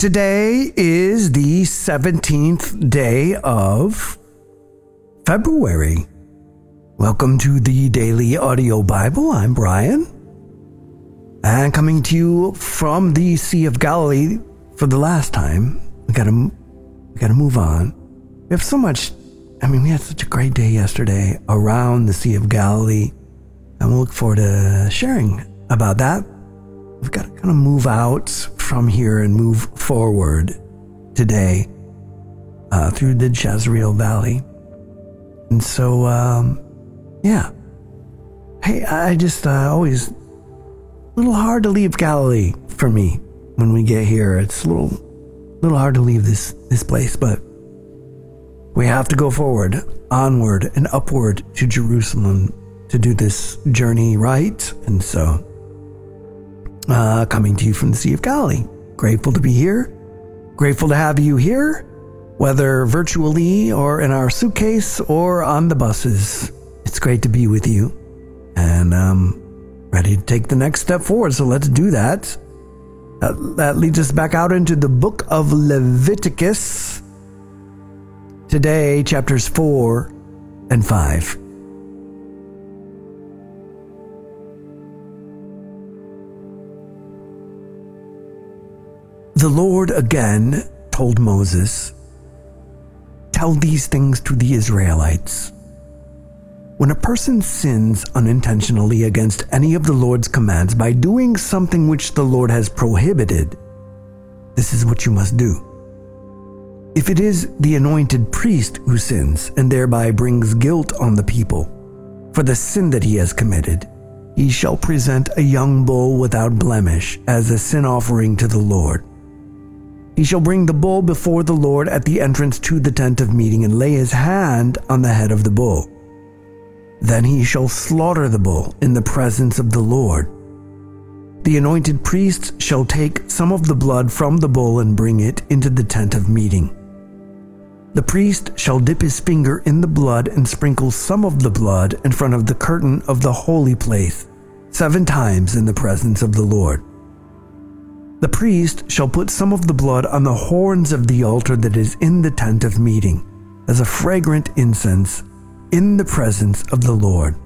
Today is the 17th day of February. Welcome to the Daily Audio Bible. I'm Brian. And coming to you from the Sea of Galilee for the last time. We gotta move on. We have so much, we had such a great day yesterday around the Sea of Galilee. And we'll look forward to sharing about that. We've got to kind of move out from here and move forward today through the Jezreel Valley. And so, Hey, I just always a little hard to leave Galilee for me when we get here. It's a little hard to leave this place, but we have to go forward, onward and upward to Jerusalem to do this journey right. And so, coming to you from the Sea of Galilee. Grateful to be here. Grateful to have you here, whether virtually or in our suitcase or on the buses. It's great to be with you. And ready to take the next step forward. So let's do that. That leads us back out into the book of Leviticus. Today, chapters 4 and 5. The Lord again told Moses, "Tell these things to the Israelites. When a person sins unintentionally against any of the Lord's commands by doing something which the Lord has prohibited, this is what you must do. If it is the anointed priest who sins and thereby brings guilt on the people for the sin that he has committed, he shall present a young bull without blemish as a sin offering to the Lord. He shall bring the bull before the Lord at the entrance to the tent of meeting and lay his hand on the head of the bull. Then he shall slaughter the bull in the presence of the Lord. The anointed priest shall take some of the blood from the bull and bring it into the tent of meeting. The priest shall dip his finger in the blood and sprinkle some of the blood in front of the curtain of the holy place 7 times in the presence of the Lord. The priest shall put some of the blood on the horns of the altar that is in the tent of meeting, as a fragrant incense in the presence of the Lord.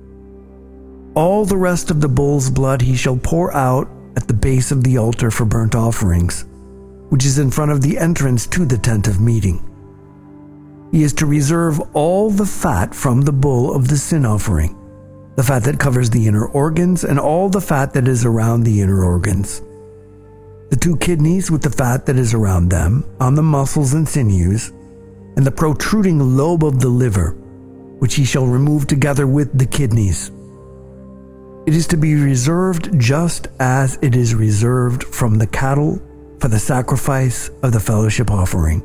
All the rest of the bull's blood he shall pour out at the base of the altar for burnt offerings, which is in front of the entrance to the tent of meeting. He is to reserve all the fat from the bull of the sin offering, the fat that covers the inner organs and all the fat that is around the inner organs. The 2 kidneys with the fat that is around them, on the muscles and sinews, and the protruding lobe of the liver, which he shall remove together with the kidneys. It is to be reserved just as it is reserved from the cattle for the sacrifice of the fellowship offering.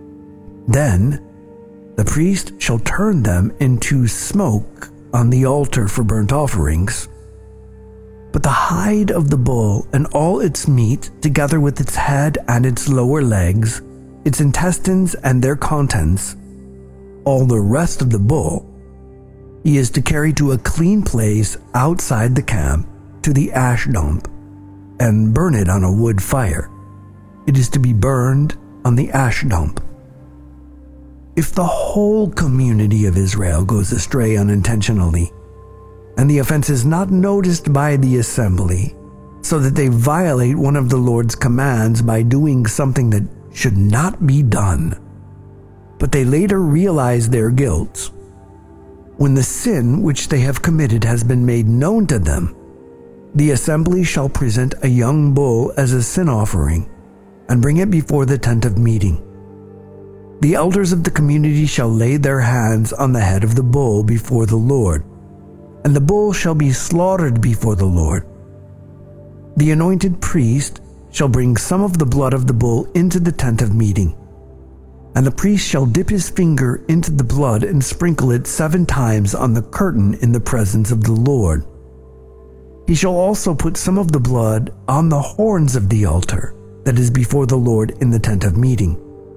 Then the priest shall turn them into smoke on the altar for burnt offerings. But the hide of the bull and all its meat, together with its head and its lower legs, its intestines and their contents, all the rest of the bull, he is to carry to a clean place outside the camp to the ash dump and burn it on a wood fire. It is to be burned on the ash dump. If the whole community of Israel goes astray unintentionally, and the offense is not noticed by the assembly, so that they violate one of the Lord's commands by doing something that should not be done, but they later realize their guilt, when the sin which they have committed has been made known to them, the assembly shall present a young bull as a sin offering and bring it before the tent of meeting. The elders of the community shall lay their hands on the head of the bull before the Lord, and the bull shall be slaughtered before the Lord. The anointed priest shall bring some of the blood of the bull into the tent of meeting, and the priest shall dip his finger into the blood and sprinkle it 7 times on the curtain in the presence of the Lord. He shall also put some of the blood on the horns of the altar that is before the Lord in the tent of meeting.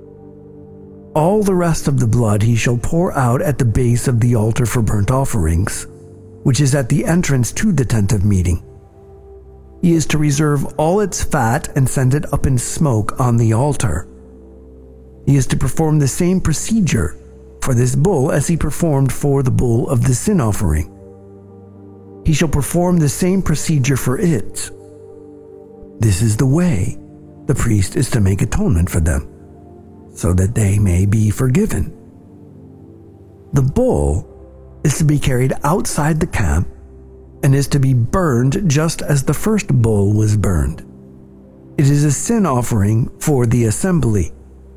All the rest of the blood he shall pour out at the base of the altar for burnt offerings, which is at the entrance to the tent of meeting. he is to reserve all its fat and send it up in smoke on the altar. He is to perform the same procedure for this bull as he performed for the bull of the sin offering. He shall perform the same procedure for it. This is the way the priest is to make atonement for them, so that they may be forgiven. The bull is to be carried outside the camp and is to be burned just as the first bull was burned. It is a sin offering for the assembly.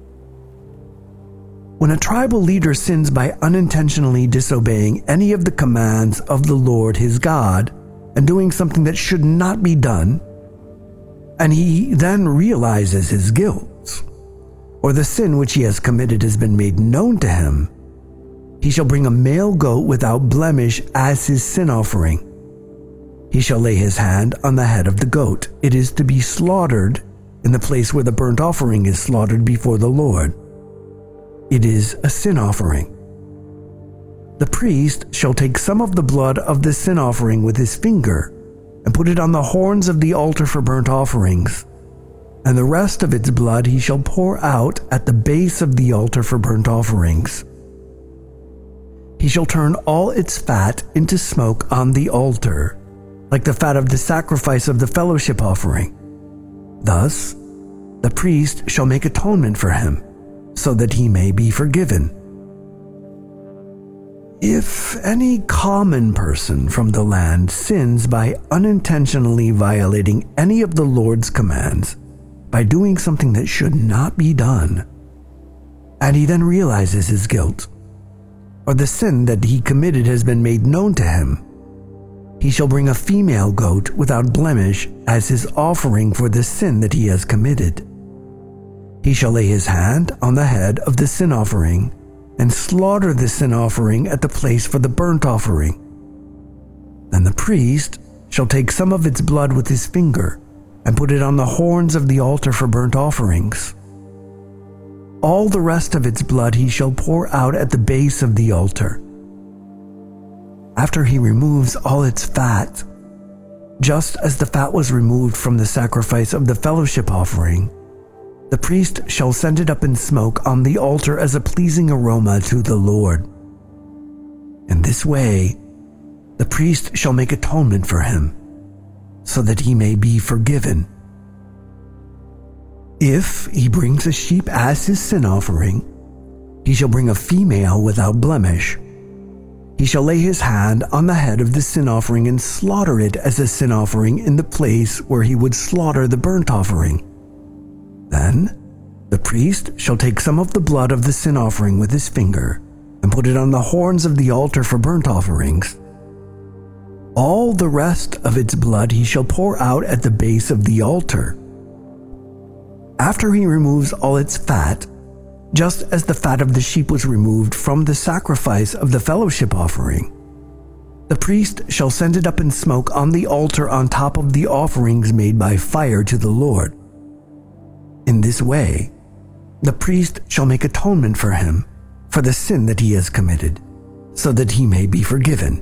When a tribal leader sins by unintentionally disobeying any of the commands of the Lord his God and doing something that should not be done, and he then realizes his guilt, or the sin which he has committed has been made known to him, he shall bring a male goat without blemish as his sin offering. He shall lay his hand on the head of the goat. It is to be slaughtered in the place where the burnt offering is slaughtered before the Lord. It is a sin offering. The priest shall take some of the blood of the sin offering with his finger and put it on the horns of the altar for burnt offerings, and the rest of its blood he shall pour out at the base of the altar for burnt offerings. He shall turn all its fat into smoke on the altar, like the fat of the sacrifice of the fellowship offering. Thus, the priest shall make atonement for him, so that he may be forgiven. If any common person from the land sins by unintentionally violating any of the Lord's commands, by doing something that should not be done, and he then realizes his guilt, or the sin that he committed has been made known to him, he shall bring a female goat without blemish as his offering for the sin that he has committed. He shall lay his hand on the head of the sin offering and slaughter the sin offering at the place for the burnt offering. Then the priest shall take some of its blood with his finger and put it on the horns of the altar for burnt offerings. All the rest of its blood he shall pour out at the base of the altar. After he removes all its fat, just as the fat was removed from the sacrifice of the fellowship offering, the priest shall send it up in smoke on the altar as a pleasing aroma to the Lord. In this way, the priest shall make atonement for him, so that he may be forgiven. If he brings a sheep as his sin offering, he shall bring a female without blemish. He shall lay his hand on the head of the sin offering and slaughter it as a sin offering in the place where he would slaughter the burnt offering. Then the priest shall take some of the blood of the sin offering with his finger and put it on the horns of the altar for burnt offerings. All the rest of its blood he shall pour out at the base of the altar. After he removes all its fat, just as the fat of the sheep was removed from the sacrifice of the fellowship offering, the priest shall send it up in smoke on the altar on top of the offerings made by fire to the Lord. In this way, the priest shall make atonement for him for the sin that he has committed, so that he may be forgiven.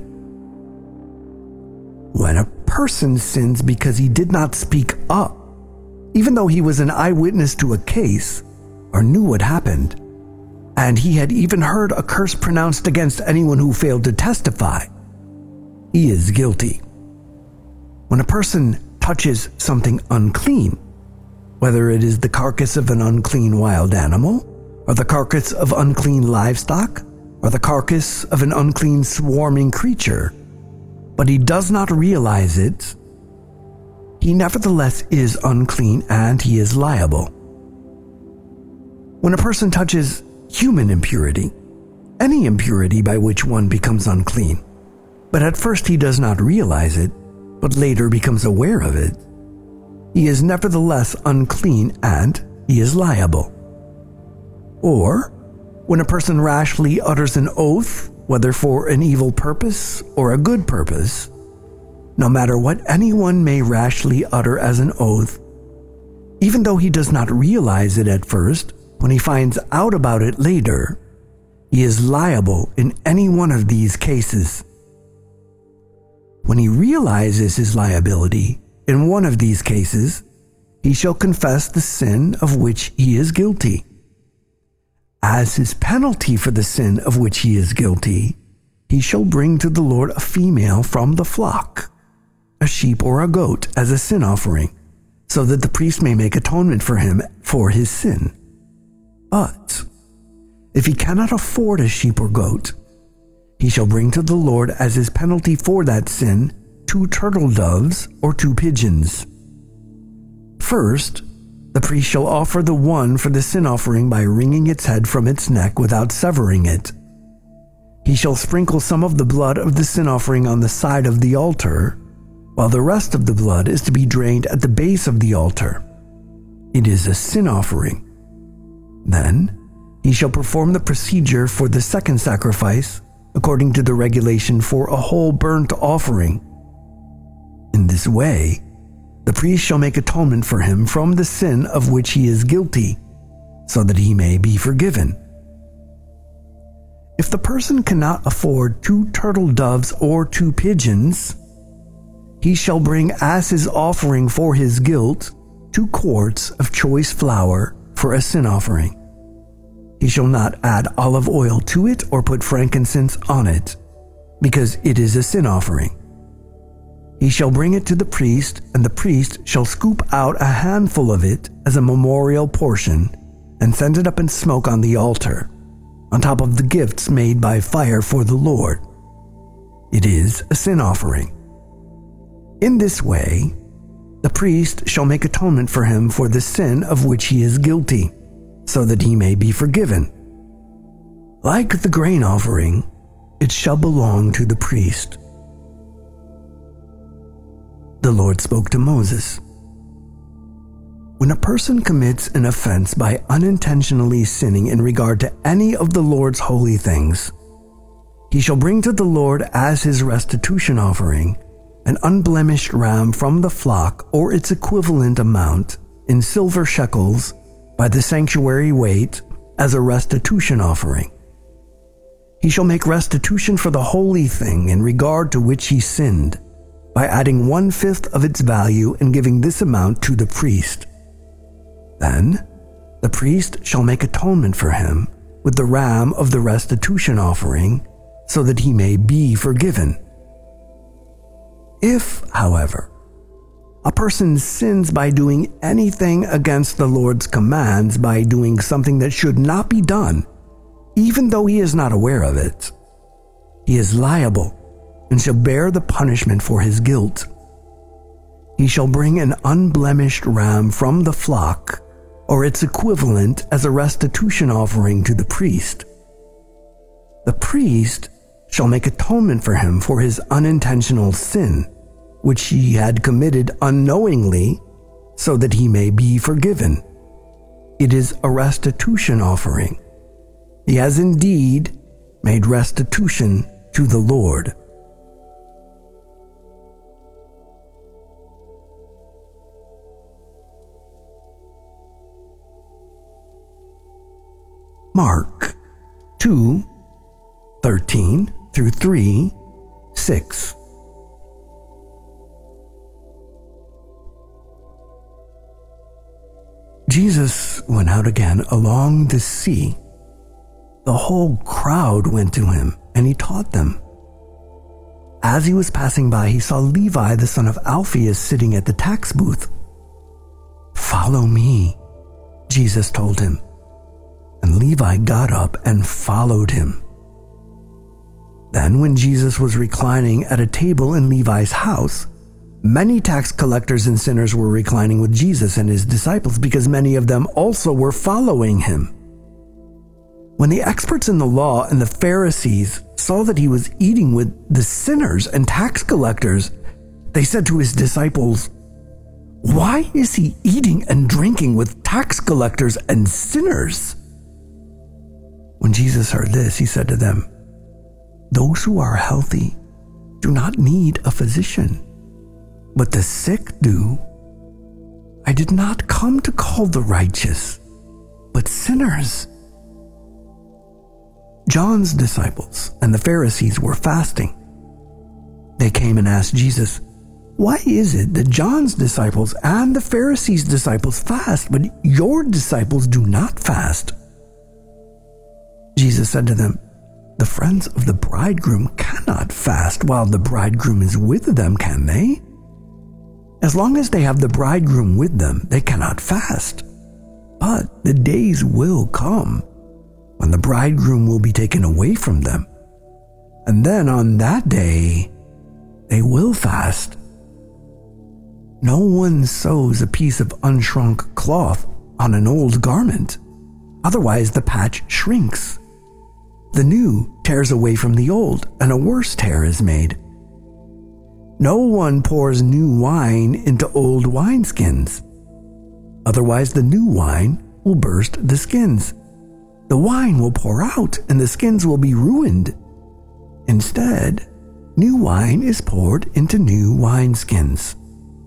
When a person sins because he did not speak up, even though he was an eyewitness to a case or knew what happened, and he had even heard a curse pronounced against anyone who failed to testify, he is guilty. When a person touches something unclean, whether it is the carcass of an unclean wild animal, or the carcass of unclean livestock, or the carcass of an unclean swarming creature, but he does not realize it, he nevertheless is unclean and he is liable. When a person touches human impurity, any impurity by which one becomes unclean, but at first he does not realize it, but later becomes aware of it, he is nevertheless unclean and he is liable. Or, when a person rashly utters an oath, whether for an evil purpose or a good purpose, no matter what anyone may rashly utter as an oath, even though he does not realize it at first, when he finds out about it later, he is liable in any one of these cases. When he realizes his liability, in one of these cases, he shall confess the sin of which he is guilty. As his penalty for the sin of which he is guilty, he shall bring to the Lord a female from the flock, a sheep or a goat as a sin offering, so that the priest may make atonement for him for his sin. But if he cannot afford a sheep or goat, he shall bring to the Lord as his penalty for that sin 2 turtle doves or 2 pigeons. First, the priest shall offer the one for the sin offering by wringing its head from its neck without severing it. He shall sprinkle some of the blood of the sin offering on the side of the altar, while the rest of the blood is to be drained at the base of the altar. It is a sin offering. Then he shall perform the procedure for the second sacrifice according to the regulation for a whole burnt offering. In this way, the priest shall make atonement for him from the sin of which he is guilty, so that he may be forgiven. If the person cannot afford 2 turtle doves or 2 pigeons, he shall bring as his offering for his guilt 2 quarts of choice flour for a sin offering. He shall not add olive oil to it or put frankincense on it, because it is a sin offering. He shall bring it to the priest, and the priest shall scoop out a handful of it as a memorial portion and send it up in smoke on the altar, on top of the gifts made by fire for the Lord. It is a sin offering. In this way, the priest shall make atonement for him for the sin of which he is guilty, so that he may be forgiven. Like the grain offering, it shall belong to the priest. The Lord spoke to Moses. When a person commits an offense by unintentionally sinning in regard to any of the Lord's holy things, he shall bring to the Lord as his restitution offering an unblemished ram from the flock or its equivalent amount in silver shekels by the sanctuary weight as a restitution offering. He shall make restitution for the holy thing in regard to which he sinned, by adding 1/5 of its value and giving this amount to the priest. Then the priest shall make atonement for him with the ram of the restitution offering, so that he may be forgiven. If, however, a person sins by doing anything against the Lord's commands, by doing something that should not be done, even though he is not aware of it, he is liable and shall bear the punishment for his guilt. He shall bring an unblemished ram from the flock or its equivalent as a restitution offering to the priest. The priest shall make atonement for him for his unintentional sin, which he had committed unknowingly, so that he may be forgiven. It is a restitution offering. He has indeed made restitution to the Lord. Mark 2:13 through 3:6. Jesus went out again along the sea. The whole crowd went to him, and he taught them. As he was passing by, he saw Levi, the son of Alphaeus, sitting at the tax booth. "Follow me," Jesus told him. And Levi got up and followed him. Then, when Jesus was reclining at a table in Levi's house, many tax collectors and sinners were reclining with Jesus and his disciples, because many of them also were following him. When the experts in the law and the Pharisees saw that he was eating with the sinners and tax collectors, they said to his disciples, "Why is he eating and drinking with tax collectors and sinners?" When Jesus heard this, he said to them, "Those who are healthy do not need a physician, but the sick do. I did not come to call the righteous, but sinners." John's disciples and the Pharisees were fasting. They came and asked Jesus, Why is it that John's disciples and the Pharisees' disciples fast, but your disciples do not fast?" Jesus said to them, "The friends of the bridegroom cannot fast while the bridegroom is with them, can they? As long as they have the bridegroom with them, they cannot fast. But the days will come when the bridegroom will be taken away from them, and then on that day they will fast. No one sews a piece of unshrunk cloth on an old garment, otherwise the patch shrinks. The new tears away from the old, and a worse tear is made. No one pours new wine into old wineskins, otherwise the new wine will burst the skins. The wine will pour out, and the skins will be ruined. Instead, new wine is poured into new wineskins."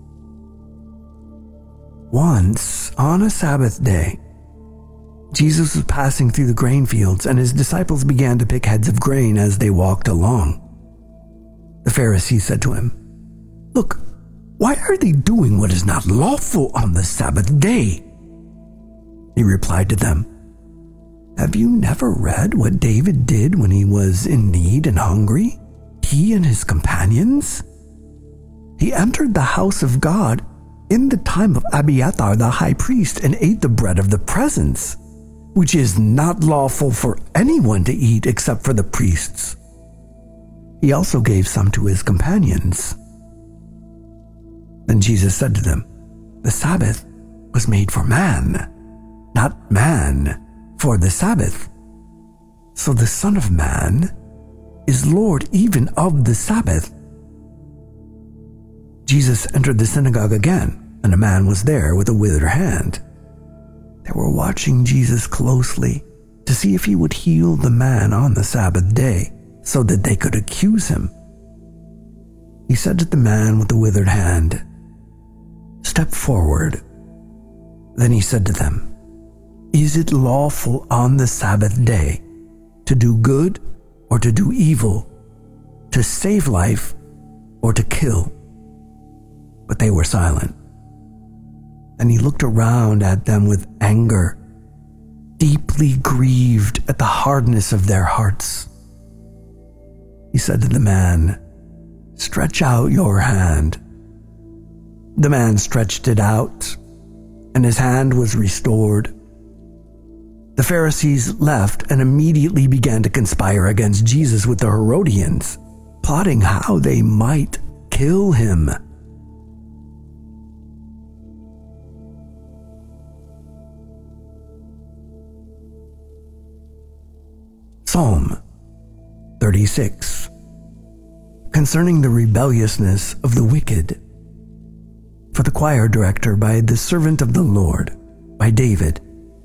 Once, on a Sabbath day, Jesus was passing through the grain fields, and his disciples began to pick heads of grain as they walked along. The Pharisees said to him, "Look, why are they doing what is not lawful on the Sabbath day?" He replied to them, "Have you never read what David did when he was in need and hungry, he and his companions? He entered the house of God in the time of Abiathar the high priest and ate the bread of the presence, which is not lawful for anyone to eat except for the priests. He also gave some to his companions." Then Jesus said to them, "The Sabbath was made for man, not man for the Sabbath. So the Son of Man is Lord even of the Sabbath." Jesus entered the synagogue again, and a man was there with a withered hand. They were watching Jesus closely to see if he would heal the man on the Sabbath day, so that they could accuse him. He said to the man with the withered hand, "Step forward." Then he said to them, "Is it lawful on the Sabbath day to do good or to do evil, to save life or to kill?" But they were silent. And he looked around at them with anger, deeply grieved at the hardness of their hearts. He said to the man, "Stretch out your hand." The man stretched it out, and his hand was restored. The Pharisees left and immediately began to conspire against Jesus with the Herodians, plotting how they might kill him. Psalm 36. Concerning the rebelliousness of the wicked. For the choir director by the servant of the Lord, by David.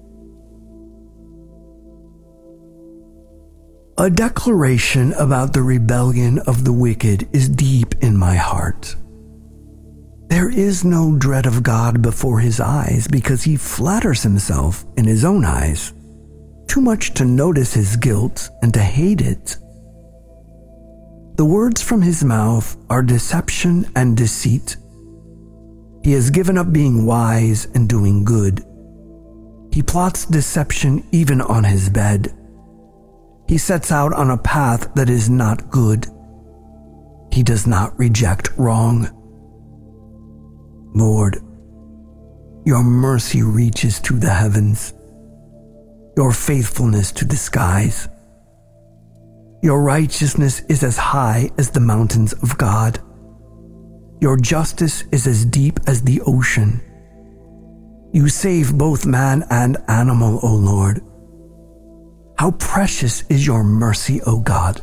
A declaration about the rebellion of the wicked is deep in my heart. There is no dread of God before his eyes because he flatters himself in his own eyes, too much to notice his guilt and to hate it. The words from his mouth are deception and deceit. He has given up being wise and doing good. He plots deception even on his bed. He sets out on a path that is not good. He does not reject wrong. Lord, your mercy reaches to the heavens, your faithfulness to the skies. Your righteousness is as high as the mountains of God. Your justice is as deep as the ocean. You save both man and animal, O Lord. How precious is your mercy, O God.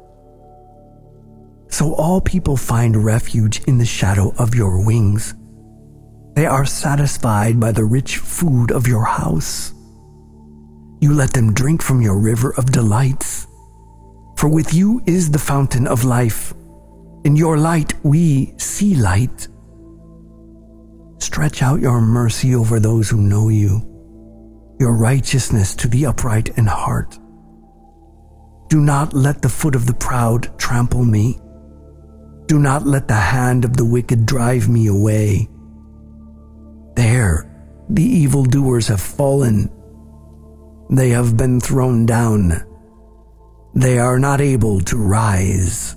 So all people find refuge in the shadow of your wings. They are satisfied by the rich food of your house. You let them drink from your river of delights. For with you is the fountain of life. In your light we see light. Stretch out your mercy over those who know you, your righteousness to the upright in heart. Do not let the foot of the proud trample me. Do not let the hand of the wicked drive me away. There, the evildoers have fallen. They have been thrown down. They are not able to rise.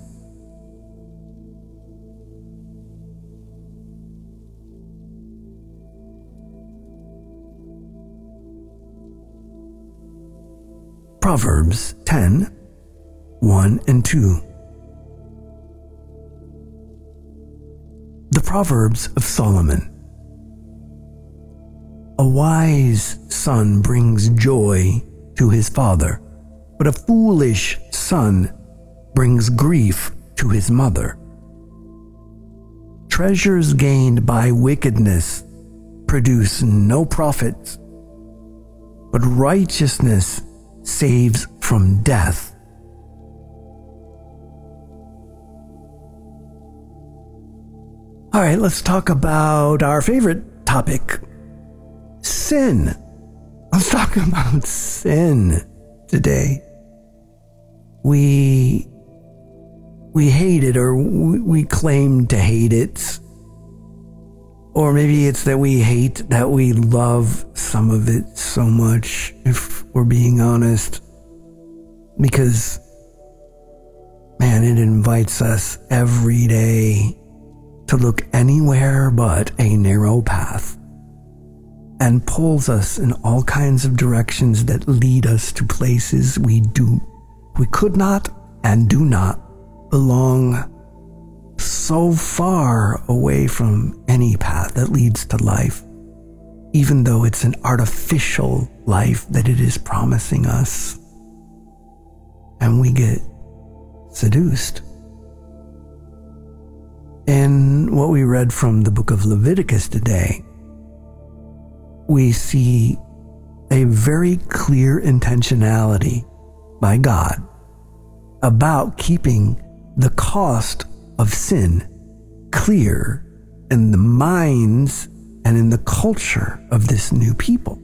Proverbs 10, 1 and 2. The Proverbs of Solomon. A wise son brings joy to his father, but a foolish son brings grief to his mother. Treasures gained by wickedness produce no profit, but righteousness saves from death. All right, let's talk about our favorite topic, sin. Let's talk about sin today. We hate it, or we claim to hate it. Or maybe it's that we hate that we love some of it so much, if we're being honest. Because, man, it invites us every day to look anywhere but a narrow path, and pulls us in all kinds of directions that lead us to places we could not and do not belong, so far away from any path that leads to life, even though it's an artificial life that it is promising us. And we get seduced. In what we read from the book of Leviticus today, we see a very clear intentionality by God about keeping the cost of sin clear in the minds and in the culture of this new people.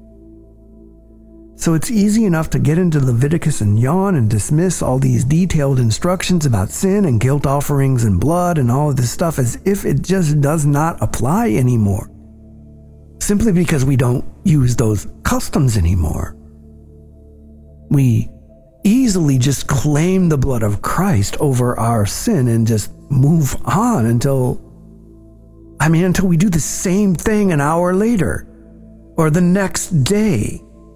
So it's easy enough to get into Leviticus and yawn and dismiss all these detailed instructions about sin and guilt offerings and blood and all of this stuff as if it just does not apply anymore, simply because we don't use those customs anymore. We easily just claim the blood of Christ over our sin and just move on until we do the same thing an hour later or the next day.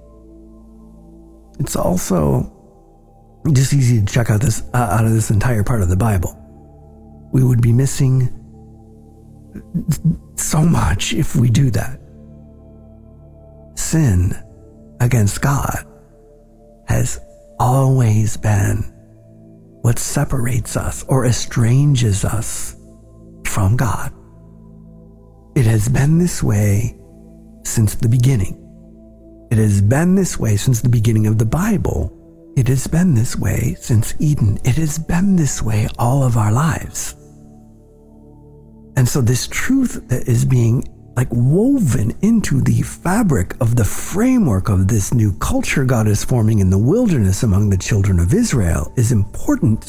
It's also just easy to check out out of this entire part of the Bible. We would be missing so much if we do that. Sin against God has always been what separates us or estranges us from God. It has been this way since the beginning. It has been this way since the beginning of the Bible. It has been this way since Eden. It has been this way all of our lives. And so this truth that is being woven into the fabric of the framework of this new culture God is forming in the wilderness among the children of Israel is important.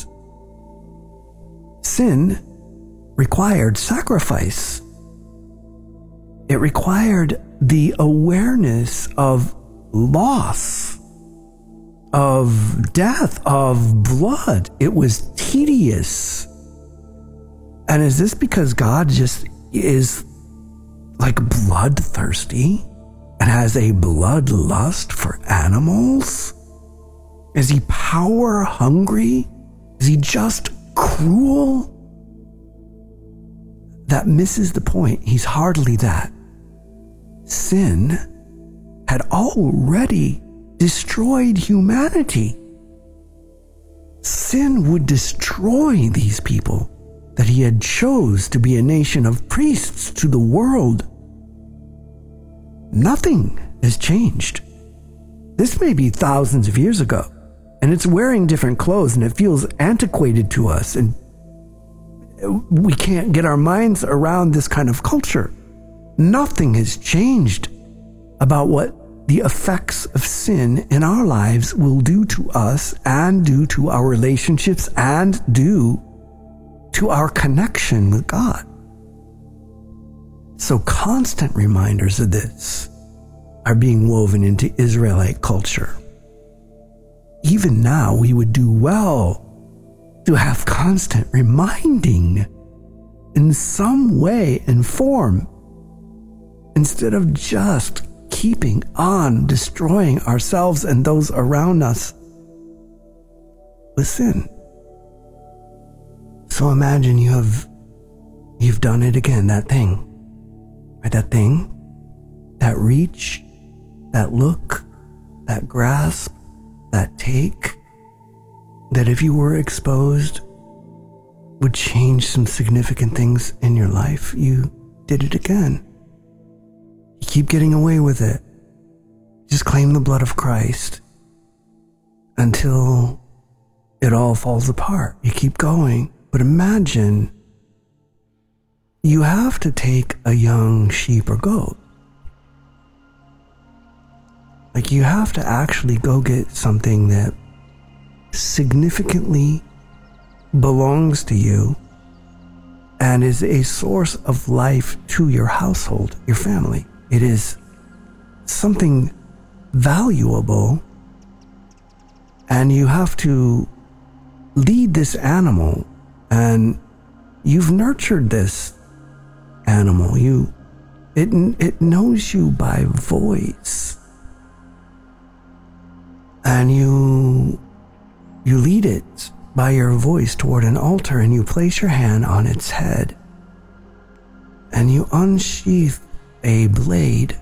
Sin required sacrifice. It required the awareness of loss, of death, of blood. It was tedious. And is this because God just is bloodthirsty and has a bloodlust for animals? Is he power hungry? Is he just cruel? That misses the point. He's hardly that. Sin had already destroyed humanity. Sin would destroy these people that he had chose to be a nation of priests to the world. Nothing has changed. This may be thousands of years ago, and it's wearing different clothes, and it feels antiquated to us, and we can't get our minds around this kind of culture. Nothing has changed about what the effects of sin in our lives will do to us and do to our relationships and do to our connection with God. So constant reminders of this are being woven into Israelite culture. Even now, we would do well to have constant reminding in some way and form, instead of just keeping on destroying ourselves and those around us with sin. So imagine you've done it again, that thing, right? That thing, that reach, that look, that grasp, that take, that if you were exposed would change some significant things in your life. You did it again. You keep getting away with it. Just claim the blood of Christ until it all falls apart. You keep going. But imagine you have to take a young sheep or goat. Like, you have to actually go get something that significantly belongs to you and is a source of life to your household, your family. It is something valuable, and you have to lead this animal, and you've nurtured this animal. It knows you by voice, and you lead it by your voice toward an altar, and you place your hand on its head, and you unsheath a blade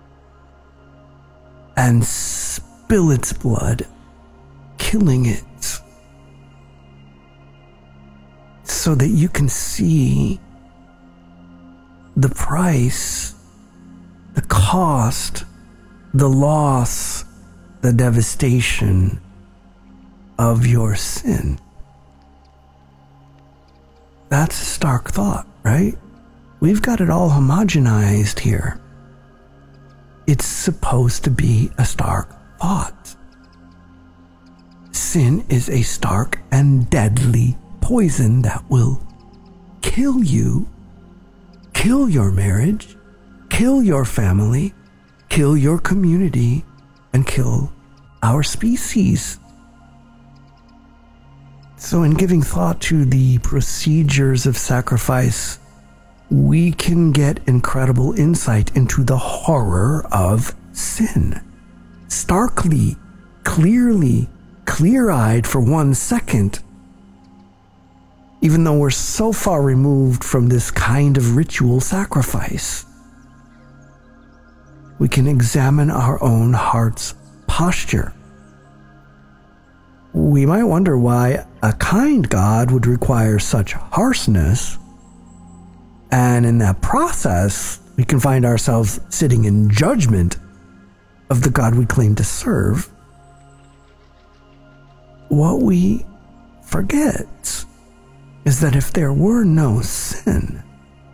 and spill its blood, killing it, so that you can see the price, the cost, the loss, the devastation of your sin. That's a stark thought, right? We've got it all homogenized here. It's supposed to be a stark thought. Sin is a stark and deadly poison that will kill you, kill your marriage, kill your family, kill your community, and kill our species. So in giving thought to the procedures of sacrifice, we can get incredible insight into the horror of sin. Starkly, clearly, clear-eyed for 1 second, even though we're so far removed from this kind of ritual sacrifice. We can examine our own heart's posture. We might wonder why a kind God would require such harshness, and in that process, we can find ourselves sitting in judgment of the God we claim to serve. What we forget is that if there were no sin,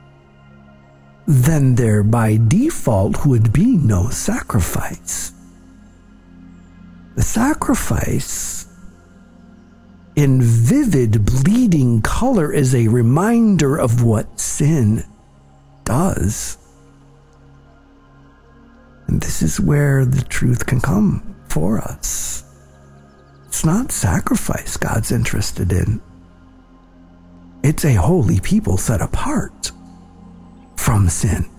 then there by default would be no sacrifice. The sacrifice in vivid bleeding color is a reminder of what sin does. And this is where the truth can come for us. It's not sacrifice God's interested in. It's a holy people set apart from sin.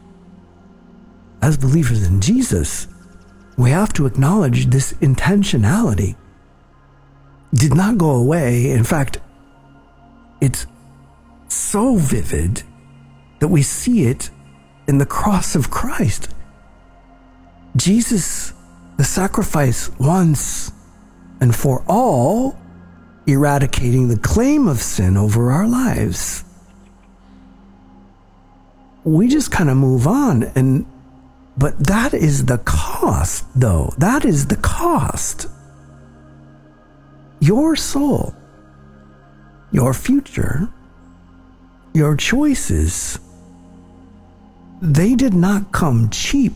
As believers in Jesus, we have to acknowledge this intentionality did not go away. In fact, it's so vivid that we see it in the cross of Christ. Jesus, the sacrifice once and for all, eradicating the claim of sin over our lives. We just kind of move on, but that is the cost, though. That is the cost. Your soul, your future, your choices, they did not come cheap.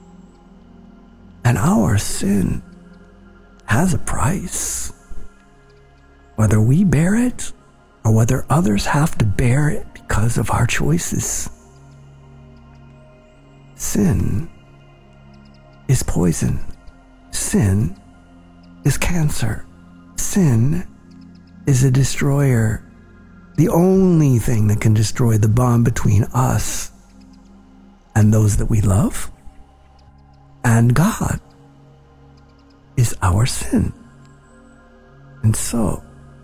And our sin has a price. Whether we bear it or whether others have to bear it because of our choices. Sin is poison. Sin is cancer. Sin is a destroyer. The only thing that can destroy the bond between us and those that we love and God is our sin. And so,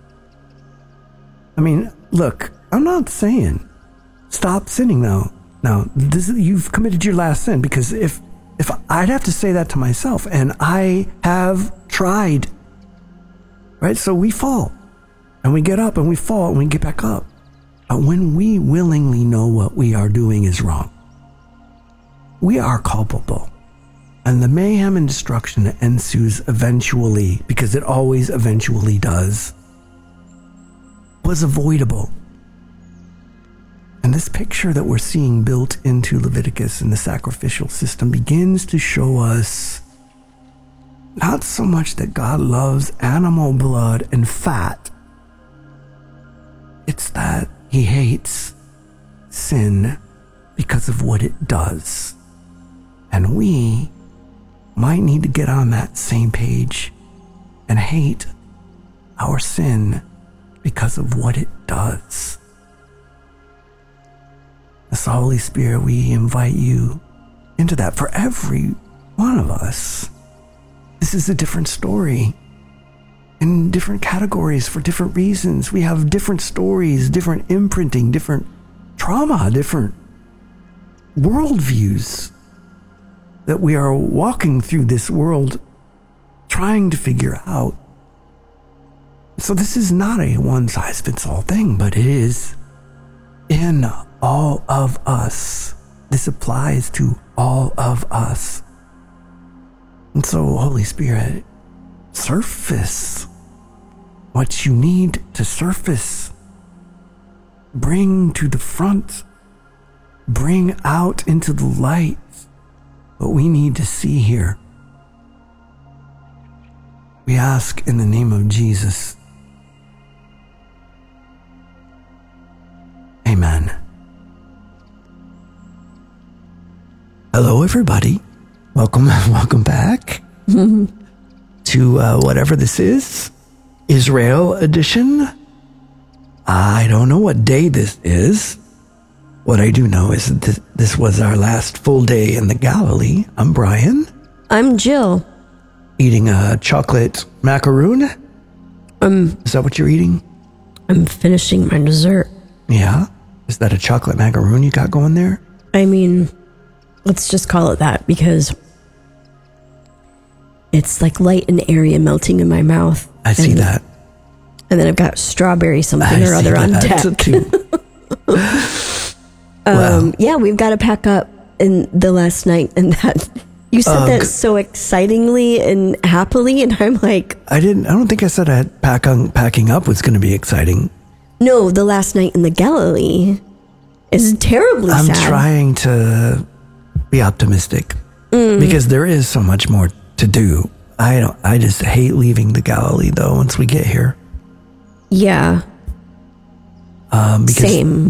I mean, look, I'm not saying stop sinning now. Now, you've committed your last sin, because if I'd have to say that to myself, and I have tried, right? So we fall, and we get up, and we fall, and we get back up. But when we willingly know what we are doing is wrong, we are culpable. And the mayhem and destruction that ensues eventually, because it always eventually does, was avoidable. And this picture that we're seeing built into Leviticus and the sacrificial system begins to show us not so much that God loves animal blood and fat, it's that he hates sin because of what it does. And we might need to get on that same page and hate our sin because of what it does. So, Holy Spirit, we invite you into that. For every one of us, this is a different story in different categories for different reasons. We have different stories, different imprinting, different trauma, different worldviews that we are walking through this world trying to figure out. So this is not a one-size-fits-all thing, but it is in all of us. This applies to all of us. And so, Holy Spirit, surface what you need to surface. Bring to the front. Bring out into the light what we need to see here. We ask in the name of Jesus. Amen. Hello, everybody. Welcome back to whatever this is, Israel edition. I don't know what day this is. What I do know is that this was our last full day in the Galilee. I'm Brian. I'm Jill. Eating a chocolate macaroon. Is that what you're eating? I'm finishing my dessert. Yeah? Is that a chocolate macaroon you got going there? I mean, let's just call it that, because it's like light and airy and melting in my mouth. I see that. And then I've got strawberry something or other on deck. Well, yeah, we've got to pack up in the last night, and that you said that so excitingly and happily, and I'm like, I don't think I said packing up was going to be exciting. No, the last night in the Galilee is terribly sad. I'm trying to be optimistic because there is so much more to do. I just hate leaving the Galilee though once we get here. Yeah. Because Same.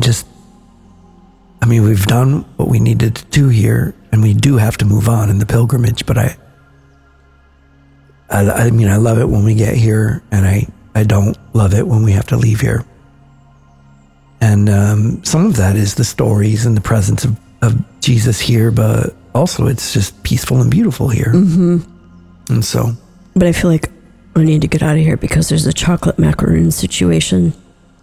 We've done what we needed to do here, and we do have to move on in the pilgrimage, but I love it when we get here, and I don't love it when we have to leave here. And some of that is the stories and the presence of Jesus here, but also it's just peaceful and beautiful here. Mm-hmm. And so. But I feel like I need to get out of here because there's a chocolate macaroon situation.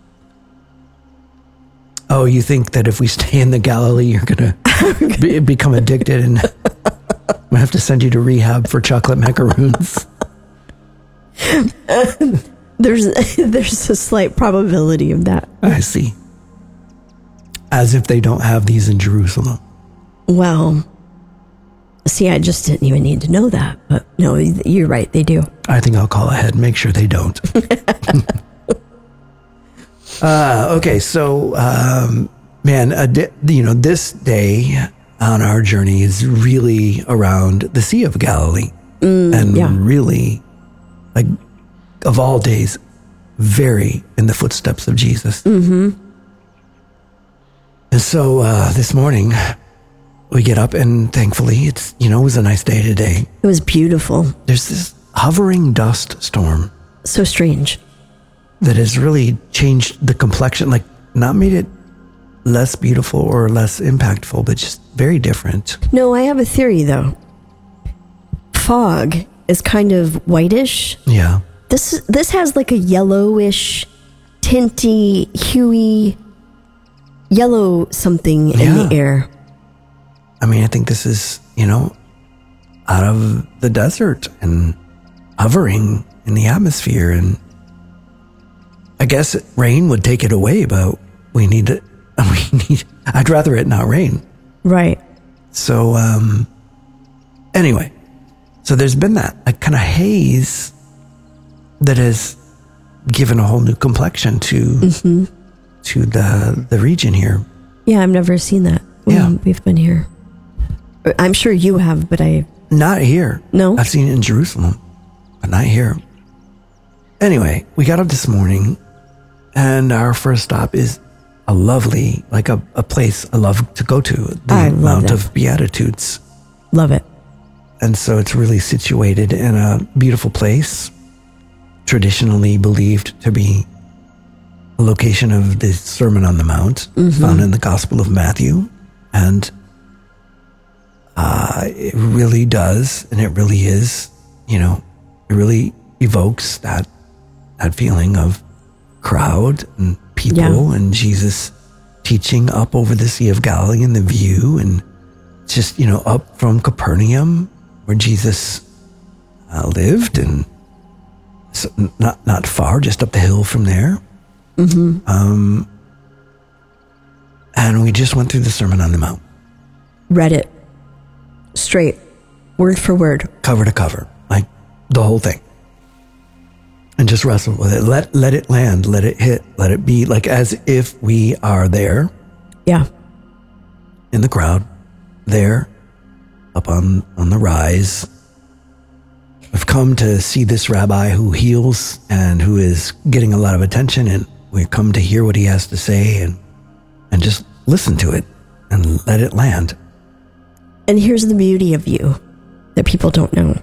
Oh, you think that if we stay in the Galilee, you're going to become addicted, and we have to send you to rehab for chocolate macaroons? There's a slight probability of that. I see. As if they don't have these in Jerusalem. Well, see, I just didn't even need to know that. But no, you're right, they do. I think I'll call ahead and make sure they don't. Okay, so, this day on our journey is really around the Sea of Galilee. Really, like, of all days, very in the footsteps of Jesus. Mm-hmm. And so this morning we get up, and thankfully it was a nice day today. It was beautiful. There's this hovering dust storm. So strange. That has really changed the complexion, like not made it less beautiful or less impactful, but just very different. No, I have a theory though. Fog is kind of whitish. Yeah. This has like a yellowish, tinty, huey, yellow something in the air. I mean, I think this is, out of the desert and hovering in the atmosphere. And I guess rain would take it away, but I'd rather it not rain. Right. So, anyway, so there's been that kind of haze that has given a whole new complexion to the region here. Yeah, I've never seen that. We've been here. I'm sure you have, but not here. No, I've seen it in Jerusalem, but not here. Anyway, we got up this morning, and our first stop is a lovely, like a place I love to go to, the Mount of Beatitudes. Love it. And so it's really situated in a beautiful place, traditionally believed to be a location of the Sermon on the Mount, found in the Gospel of Matthew. And it really does, and it really is, it really evokes that feeling of crowd and people and Jesus teaching up over the Sea of Galilee and the view, and just, up from Capernaum where Jesus lived, and so not far, just up the hill from there. And we just went through the Sermon on the Mount. Read it straight, word for word, cover to cover, like the whole thing, and just wrestle with it. Let it land, let it hit, let it be, like as if we are there. Yeah. In the crowd, there, up on the rise. We've come to see this rabbi who heals and who is getting a lot of attention, and we come to hear what he has to say and just listen to it and let it land. And here's the beauty of you that people don't know.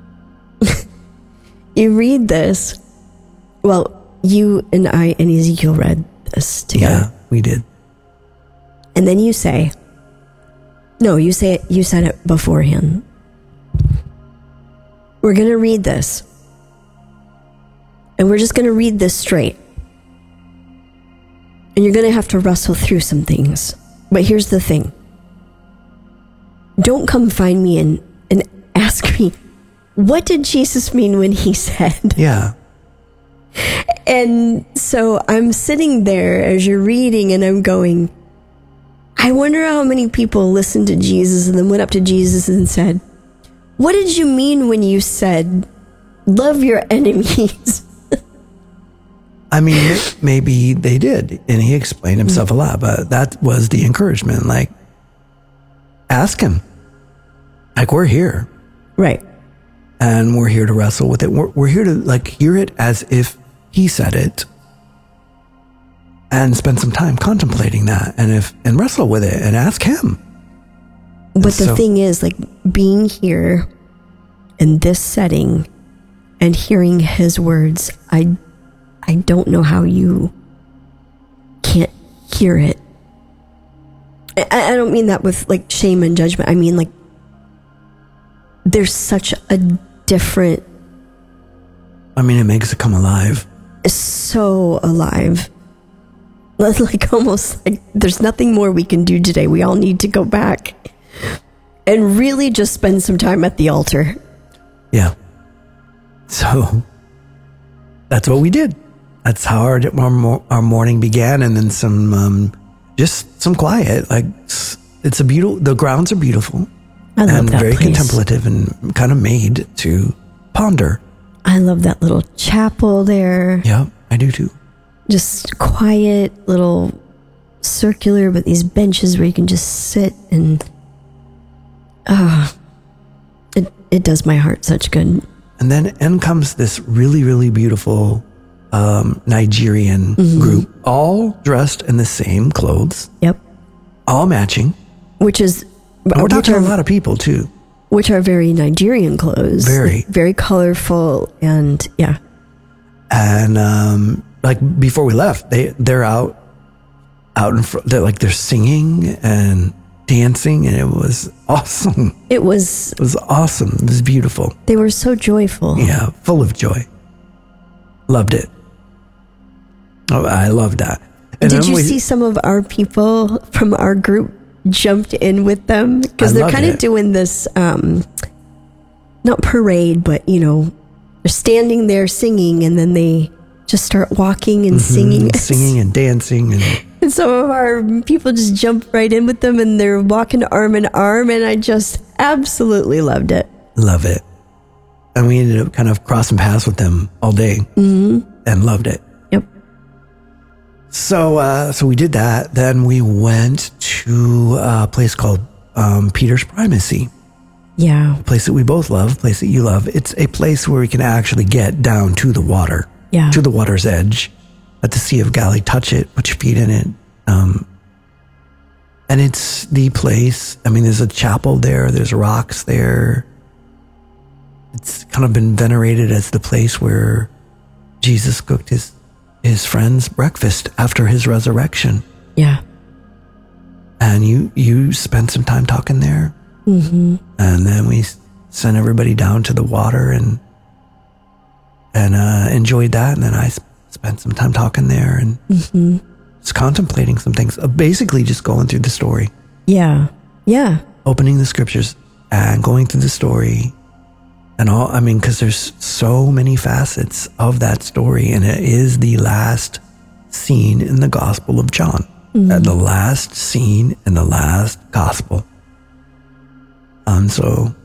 You read this. Well, you and I and Ezekiel read this together. Yeah, we did. And then you say, no, you said it beforehand. We're going to read this. And we're just going to read this straight. And you're going to have to wrestle through some things. But here's the thing. Don't come find me and ask me, what did Jesus mean when he said? Yeah. And so I'm sitting there as you're reading, and I'm going, I wonder how many people listened to Jesus and then went up to Jesus and said, what did you mean when you said, love your enemies? I mean, maybe they did, and he explained himself a lot, but that was the encouragement. Like, ask him. Like, we're here. Right. And we're here to wrestle with it. We're here to, hear it as if he said it, and spend some time contemplating that, and wrestle with it, and ask him. But the thing is, being here in this setting and hearing his words, I don't know how you can't hear it. I don't mean that with shame and judgment. I mean there's such a different. I mean, it makes it come alive. So alive. Almost there's nothing more we can do today. We all need to go back and really just spend some time at the altar. Yeah. So that's what we did. That's how our morning began, and then just some quiet. It's the grounds are beautiful. I love and that very place. Contemplative and kind of made to ponder. I love that little chapel there. Yeah, I do too. Just quiet, little circular, but these benches where you can just sit and it does my heart such good. And then in comes this really, really beautiful Nigerian group, all dressed in the same clothes. Yep. All matching. Which is... And we're talking a lot of people, too. Which are very Nigerian clothes. Very colorful, and yeah. And like before we left, they're out in front. They're singing and dancing, and it was awesome. It was awesome. It was beautiful. They were so joyful. Yeah, full of joy. Loved it. Oh, I loved that. And did you see some of our people from our group jumped in with them? Because they're kind of doing this, not parade, but, they're standing there singing, and then they just start walking and singing. Singing and dancing. And some of our people just jump right in with them, and they're walking arm in arm, and I just absolutely loved it. Love it. And we ended up kind of crossing paths with them all day and loved it. Yep. So we did that. Then we went to a place called Peter's Primacy. Yeah. A place that we both love, a place that you love. It's a place where we can actually get down to the water, to the water's edge, at the Sea of Galilee, touch it, put your feet in it. And it's the place, there's a chapel there, there's rocks there. It's kind of been venerated as the place where Jesus cooked his friends breakfast after his resurrection. Yeah. And you spent some time talking there. And then we sent everybody down to the water and enjoyed that. And then I spent some time talking there and just contemplating some things. Basically just going through the story. Yeah. Yeah. Opening the scriptures and going through the story. And all, because there's so many facets of that story, and it is the last scene in the Gospel of John. The last scene in the last Gospel. So,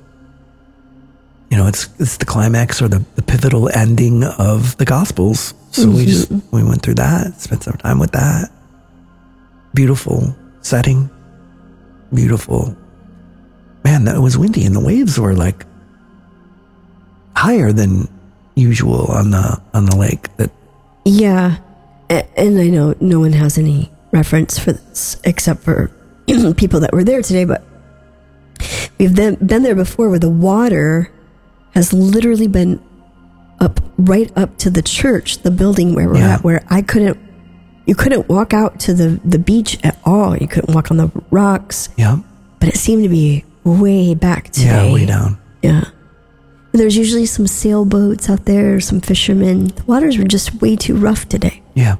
it's the climax or the pivotal ending of the Gospels. So we went through that, spent some time with that. Beautiful setting. Beautiful. Man, that was windy, and the waves were like higher than usual on the lake. Yeah, and I know no one has any reference for this except for people that were there today, but we've been there before, where the water has literally been right up to the church, the building where we're at, where you couldn't walk out to the beach at all. You couldn't walk on the rocks. Yeah, but it seemed to be way back today. Yeah, way down. Yeah. There's usually some sailboats out there, some fishermen. The waters were just way too rough today. Yeah.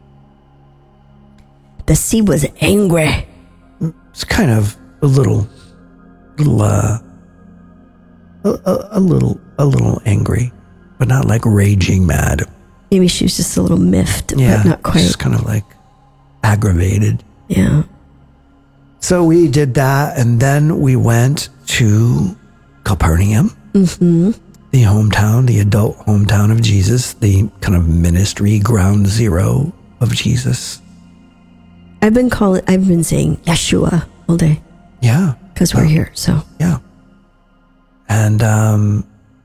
The sea was angry. It's kind of a little angry, but not like raging mad. Maybe she was just a little miffed, but not quite. Just kind of like aggravated. Yeah. So we did that, and then we went to Capernaum. The hometown, the adult hometown of Jesus, the kind of ministry ground zero of Jesus. I've been saying Yeshua all day. Yeah. Because we're here, so. Yeah. And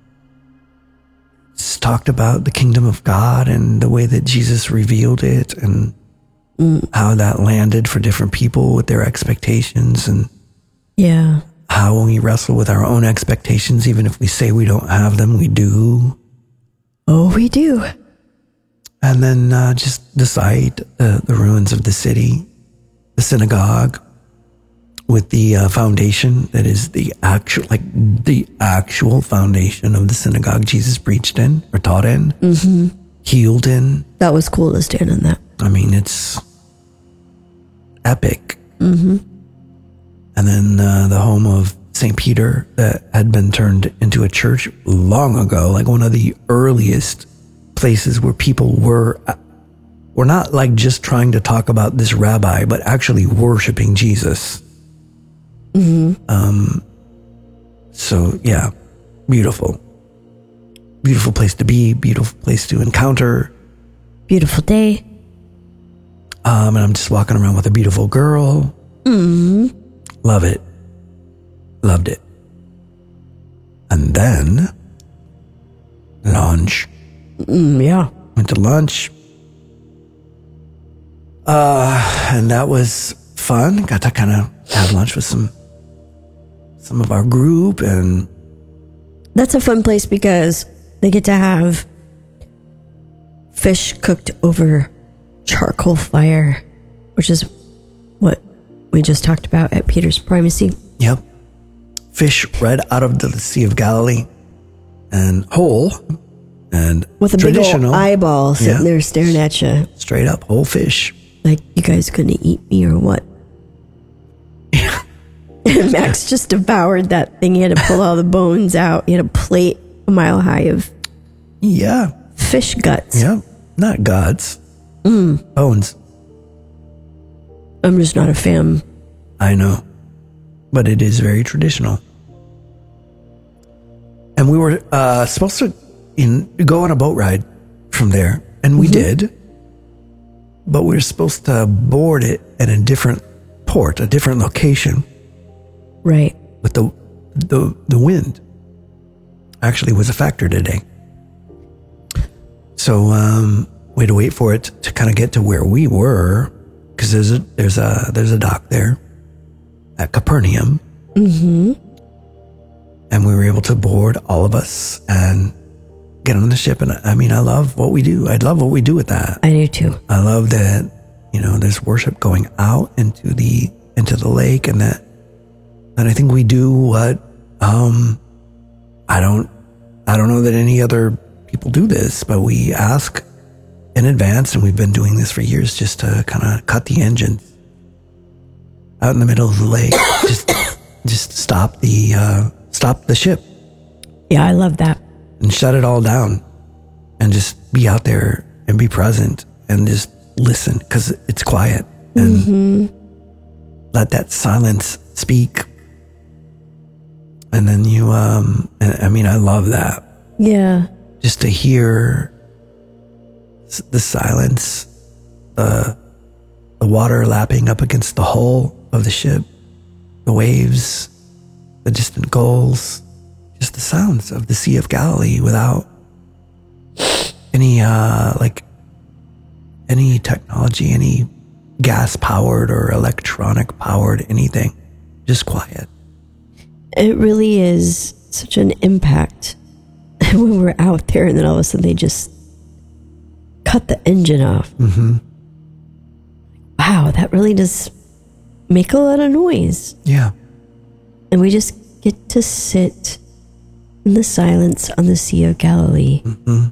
just talked about the kingdom of God and the way that Jesus revealed it and how that landed for different people with their expectations, and how when we wrestle with our own expectations, even if we say we don't have them, we do. Oh, we do. And then just decide the ruins of the city, the synagogue, with the foundation that is the actual foundation of the synagogue Jesus preached in or taught in, healed in. That was cool to stand in that. It's epic. And then the home of St. Peter that had been turned into a church long ago, like one of the earliest places where people were not like just trying to talk about this rabbi, but actually worshiping Jesus. So yeah, beautiful place to be, beautiful place to encounter. Beautiful day. And I'm just walking around with a beautiful girl. Love it. Loved it. And then lunch. Yeah. went to lunch. And that was fun. Got to kind of have lunch with some of our group, and that's a fun place because they get to have fish cooked over charcoal fire, which is what we just talked about at Peter's Primacy. Yep. Fish right out of the Sea of Galilee, and whole, and with a traditional big old eyeball sitting there staring at you. Straight up whole fish. Like, you guys gonna eat me or what? Yeah. And Max just devoured that thing. He had to pull all the bones out. He had a plate a mile high of fish guts. Yeah. Not guts. Bones. I'm just not a fan. I know. But it is very traditional. And we were supposed to go on a boat ride from there. And we did. But we were supposed to board it at a different port, a different location. Right. But the wind actually was a factor today. So we had to wait for it to kind of get to where we were, because there's a dock there at Capernaum. Mm-hmm. And we were able to board, all of us, and get on the ship. And I mean, I love what we do. I love what we do with that. I do too. I love that, there's worship going out into the lake, and that I think we do what I don't know that any other people do this, but we ask in advance, and we've been doing this for years, just to kind of cut the engines out in the middle of the lake. just stop the ship. Yeah, I love that. And shut it all down, and just be out there and be present and just listen, because it's quiet, and let that silence speak. And then I love that. Yeah. Just to hear the silence, the water lapping up against the hull of the ship, the waves, the distant gulls, just the sounds of the Sea of Galilee without any technology, any gas powered or electronic powered anything. Just quiet. It really is such an impact when we're out there, and then all of a sudden they just cut the engine off. Mm-hmm. Wow, that really does make a lot of noise. Yeah. And we just get to sit in the silence on the Sea of Galilee,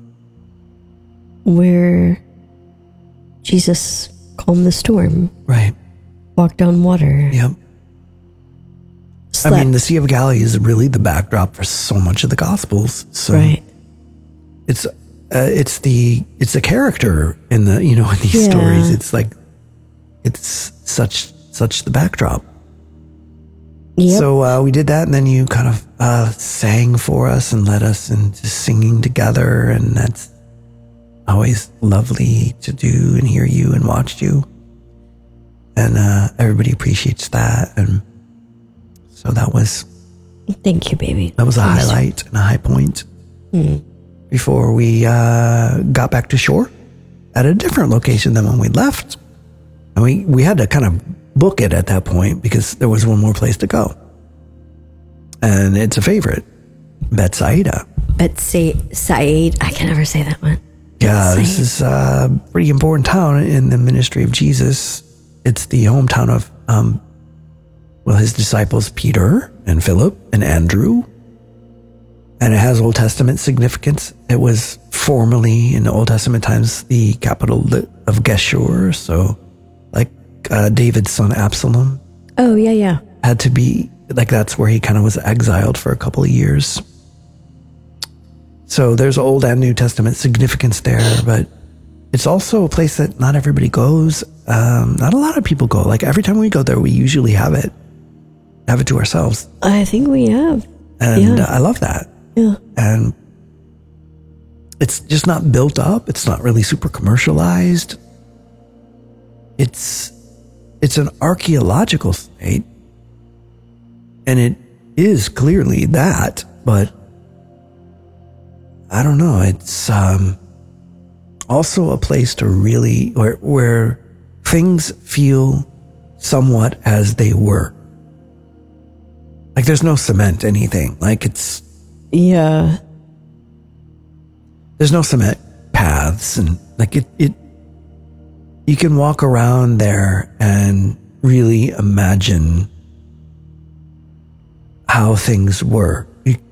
where Jesus calmed the storm. Right. Walked on water. Yep. Slept. I mean, the Sea of Galilee is really the backdrop for so much of the Gospels. So right. It's the character in the in these stories. It's like it's such the backdrop. Yep. So we did that, and then you kind of sang for us and led us into singing together, and that's always lovely to do and hear you and watch you, and everybody appreciates that. And so that was, thank you, baby. that was a highlight and a high point before we got back to shore at a different location than when we left. And we had to kind of book it at that point because there was one more place to go, and it's a favorite, Bethsaida. Bethsaida. I can never say that one. Yeah, this is a pretty important town in the ministry of Jesus. It's the hometown of his disciples Peter and Philip and Andrew. And it has Old Testament significance. It was formerly, in the Old Testament times, the capital of Geshur. So, like David's son Absalom. Oh, yeah. Had to be, that's where he kind of was exiled for a couple of years. So there's Old and New Testament significance there, but it's also a place that not everybody goes. Not a lot of people go. Like, every time we go there, we usually have it to ourselves. I think we have. And I love that. Yeah. And it's just not built up. It's not really super commercialized. It's an archaeological site, and it is clearly that, but I don't know. It's also a place to really, where things feel somewhat as they were. Like there's no cement, anything. Like it's... Yeah. There's no cement paths, and like it you can walk around there and really imagine how things were.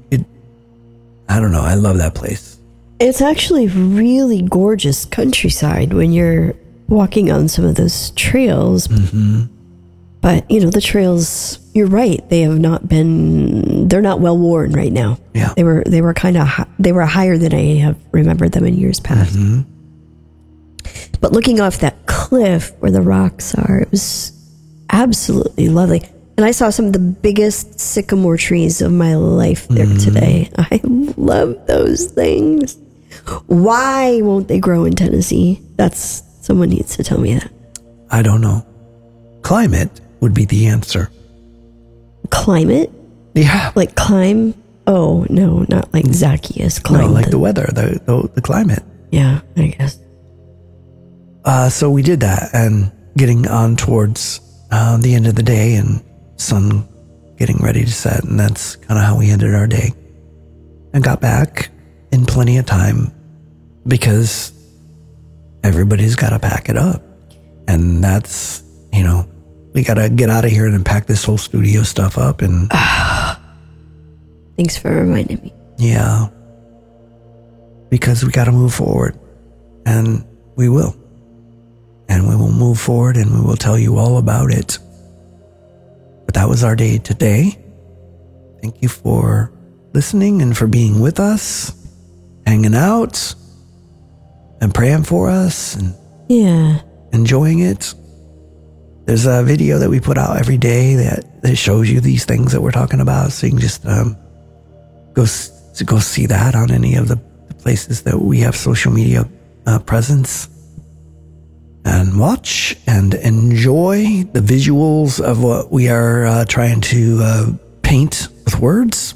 I don't know. I love that place. It's actually really gorgeous countryside when you're walking on some of those trails. Mm-hmm. But, the trails, you're right. They're not well worn right now. Yeah. They were they were higher than I have remembered them in years past. Mm-hmm. But looking off that cliff where the rocks are, it was absolutely lovely. And I saw some of the biggest sycamore trees of my life there today. I love those things. Why won't they grow in Tennessee? Someone needs to tell me that. I don't know. Climate would be the answer. Climate? Yeah. Like climb? Oh, no, not like Zacchaeus climb. No, like the weather, the climate. Yeah, I guess. So we did that, and getting on towards the end of the day and sun getting ready to set, and that's kind of how we ended our day. And got back in plenty of time because everybody's got to pack it up. And that's, we got to get out of here and pack this whole studio stuff up. And thanks for reminding me. Yeah. Because we got to move forward, and we will. And we will move forward, and we will tell you all about it. But that was our day today. Thank you for listening and for being with us, hanging out, and praying for us, and enjoying it. There's a video that we put out every day that shows you these things that we're talking about, so you can just go see that on any of the places that we have social media presence. And watch and enjoy the visuals of what we are trying to paint with words.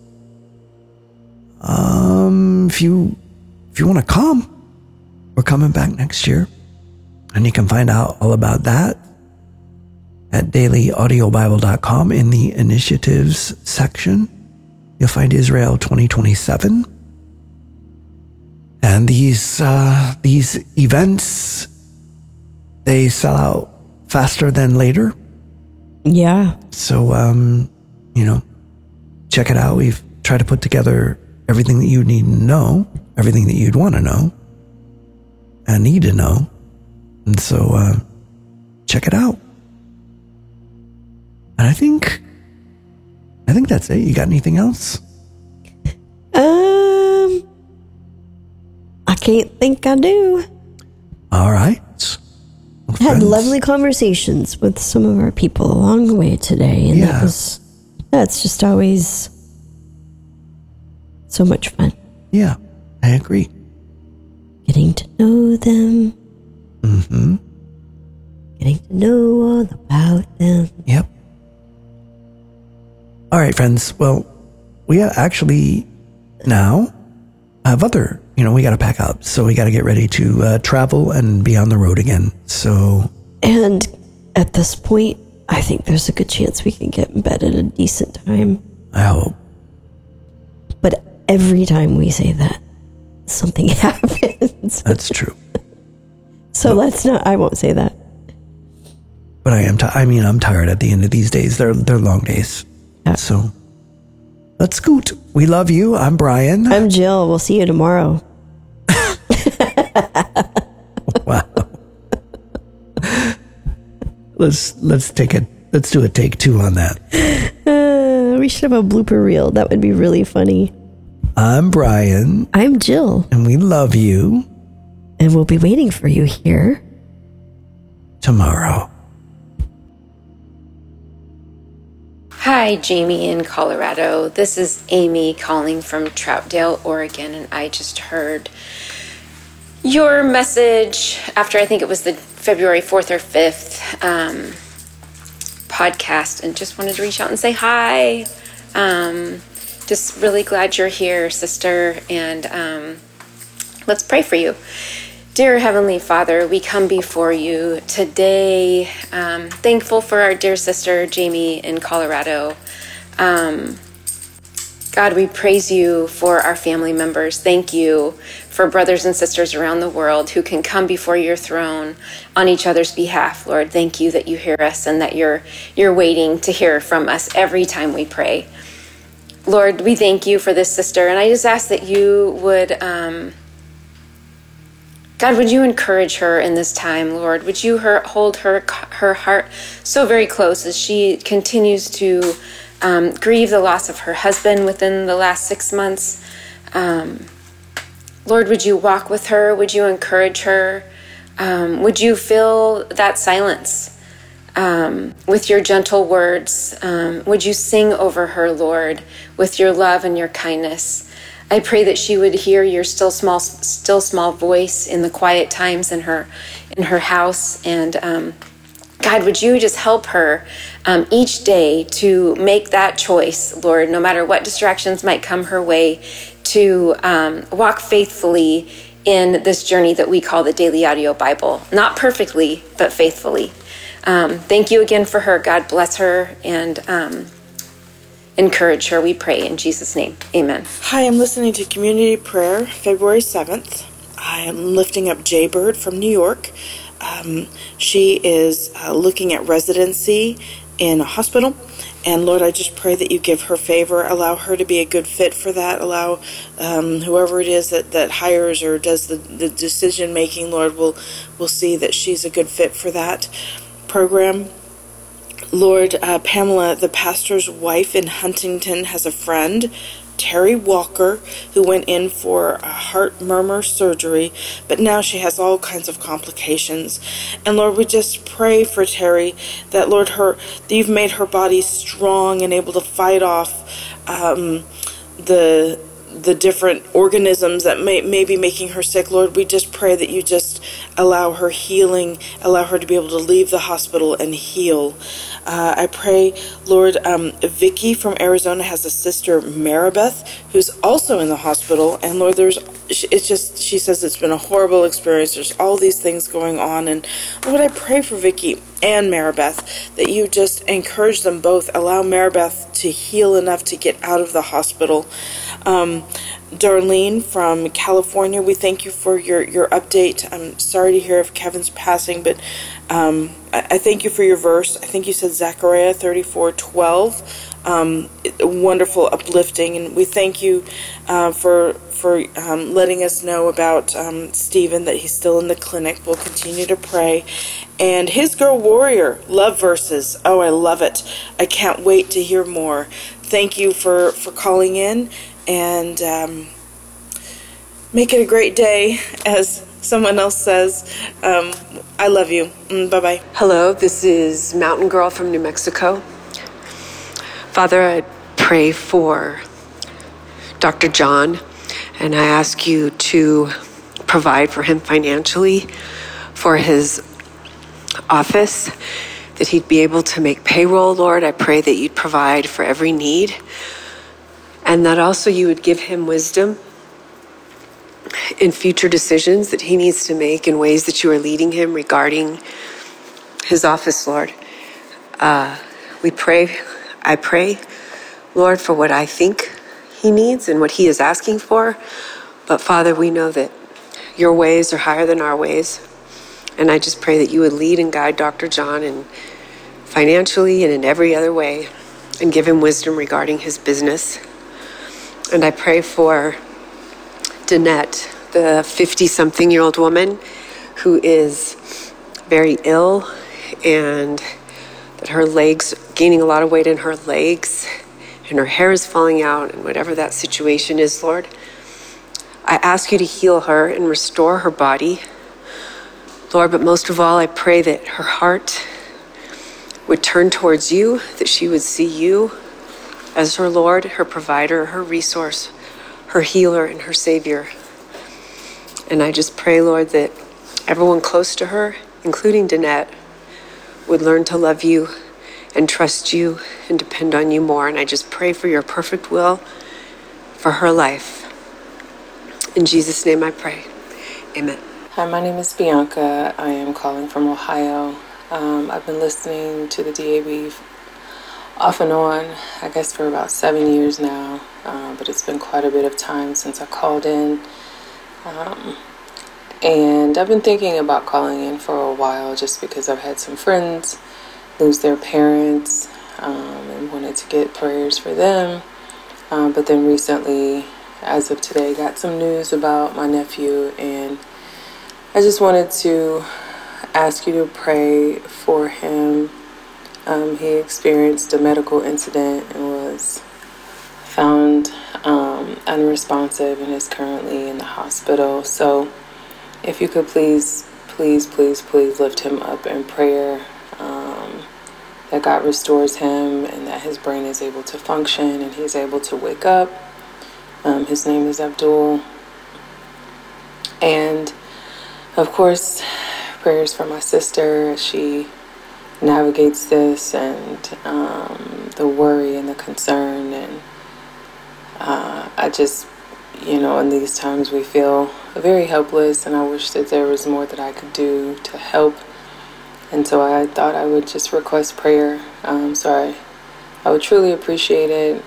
If you want to come, we're coming back next year, and you can find out all about that at dailyaudiobible.com in the initiatives section. You'll find Israel 2027, and these events. They sell out faster than later. Yeah. So, check it out. We've tried to put together everything that you need to know, everything that you'd want to know and need to know. And so, check it out. And I think that's it. You got anything else? I can't think I do. All right. Had lovely conversations with some of our people along the way today, and that's just always so much fun. Yeah, I agree. Getting to know them. Mm-hmm. Getting to know all about them. Yep. All right, friends. Well, we actually now have other... we got to pack up, so we got to get ready to travel and be on the road again. So, and at this point, I think there's a good chance we can get in bed at a decent time. I hope. But every time we say that, something happens. That's true. So I won't say that. But I am. I'm tired at the end of these days. They're long days. Yeah. So let's scoot. We love you. I'm Brian. I'm Jill. We'll see you tomorrow. Wow. Let's do a take 2 on that. We should have a blooper reel. That would be really funny. I'm Brian. I'm Jill. And we love you. And we'll be waiting for you here tomorrow. Hi, Jamie in Colorado. This is Amy calling from Troutdale, Oregon, and I just heard your message after I think it was the February 4th or 5th podcast, and just wanted to reach out and say hi. Just really glad you're here, sister, and let's pray for you. Dear Heavenly Father, we come before you today, thankful for our dear sister Jamie in Colorado. God, we praise you for our family members. Thank you for brothers and sisters around the world who can come before your throne on each other's behalf. Lord, thank you that you hear us and that you're waiting to hear from us every time we pray. Lord, we thank you for this sister, and I just ask that you would, God, would you encourage her in this time, Lord? Would you hold her heart so very close as she continues to grieve the loss of her husband within the last 6 months. Lord, would you walk with her? Would you encourage her? Would you fill that silence with your gentle words? Would you sing over her, Lord, with your love and your kindness? I pray that she would hear your still small voice in the quiet times in her house. And God, would you just help her each day to make that choice, Lord, no matter what distractions might come her way, to walk faithfully in this journey that we call the Daily Audio Bible. Not perfectly, but faithfully. Thank you again for her. God bless her and encourage her, we pray in Jesus' name. Amen. Hi, I'm listening to Community Prayer, February 7th. I am lifting up Jaybird from New York. She is looking at residency in a hospital. And Lord, I just pray that you give her favor, allow her to be a good fit for that, allow whoever it is that hires or does the decision making, Lord, will see that she's a good fit for that program. Lord, Pamela, the pastor's wife in Huntington, has a friend, Terry Walker, who went in for a heart murmur surgery, but now she has all kinds of complications. And Lord, we just pray for Terry that, Lord, that you've made her body strong and able to fight off the different organisms that may be making her sick. Lord, we just pray that you just allow her healing, allow her to be able to leave the hospital and heal. I pray, Lord, Vicky from Arizona has a sister, Maribeth, who's also in the hospital. And Lord, she says it's been a horrible experience. There's all these things going on. And Lord, I pray for Vicky and Maribeth that you just encourage them both. Allow Maribeth to heal enough to get out of the hospital. Darlene from California, we thank you for your update. I'm sorry to hear of Kevin's passing, but I thank you for your verse. I think you said Zechariah 34:12. Wonderful, uplifting, and we thank you for letting us know about Stephen, that he's still in the clinic. We'll continue to pray. And His Girl Warrior, love verses. Oh, I love it. I can't wait to hear more. Thank you for calling in, and make it a great day, as someone else says. I love you. Bye-bye. Hello, this is Mountain Girl from New Mexico. Father, I pray for Dr. John, and I ask you to provide for him financially for his office, that he'd be able to make payroll, Lord. I pray that you'd provide for every need, and that also you would give him wisdom in future decisions that he needs to make in ways that you are leading him regarding his office, Lord. I pray, Lord, for what I think he needs and what he is asking for. But Father, we know that your ways are higher than our ways. And I just pray that you would lead and guide Dr. John, and financially and in every other way, and give him wisdom regarding his business. And I pray for Danette, the 50-something-year-old woman who is very ill, and that her legs, gaining a lot of weight in her legs, and her hair is falling out, and whatever that situation is, Lord, I ask you to heal her and restore her body, Lord. But most of all, I pray that her heart would turn towards you, that she would see you as her Lord, her provider, her resource, her healer, and her Savior. And I just pray, Lord, that everyone close to her, including Danette, would learn to love you and trust you and depend on you more. And I just pray for your perfect will for her life. In Jesus' name I pray. Amen. Hi, my name is Bianca. I am calling from Ohio. I've been listening to the DAB off and on, I guess, for about 7 years now, but it's been quite a bit of time since I called in. And I've been thinking about calling in for a while just because I've had some friends lose their parents and wanted to get prayers for them. But then recently, as of today, got some news about my nephew, and I just wanted to ask you to pray for him. He experienced a medical incident and was found unresponsive and is currently in the hospital. So if you could please lift him up in prayer, that God restores him and that his brain is able to function and he's able to wake up. His name is Abdul. And of course, prayers for my sister as she navigates this and the worry and the concern. And I just, in these times we feel very helpless, and I wish that there was more that I could do to help. And so I thought I would just request prayer. I would truly appreciate it.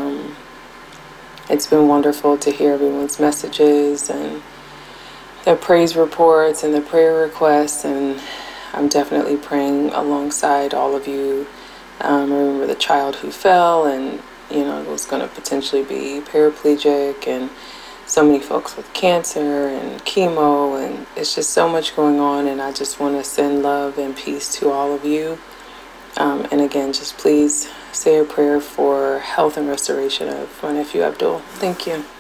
It's been wonderful to hear everyone's messages and their praise reports and their prayer requests, and I'm definitely praying alongside all of you. I remember the child who fell and, was going to potentially be paraplegic, and so many folks with cancer and chemo, and it's just so much going on, and I just want to send love and peace to all of you. And again, just please say a prayer for health and restoration of my nephew Abdul. Thank you.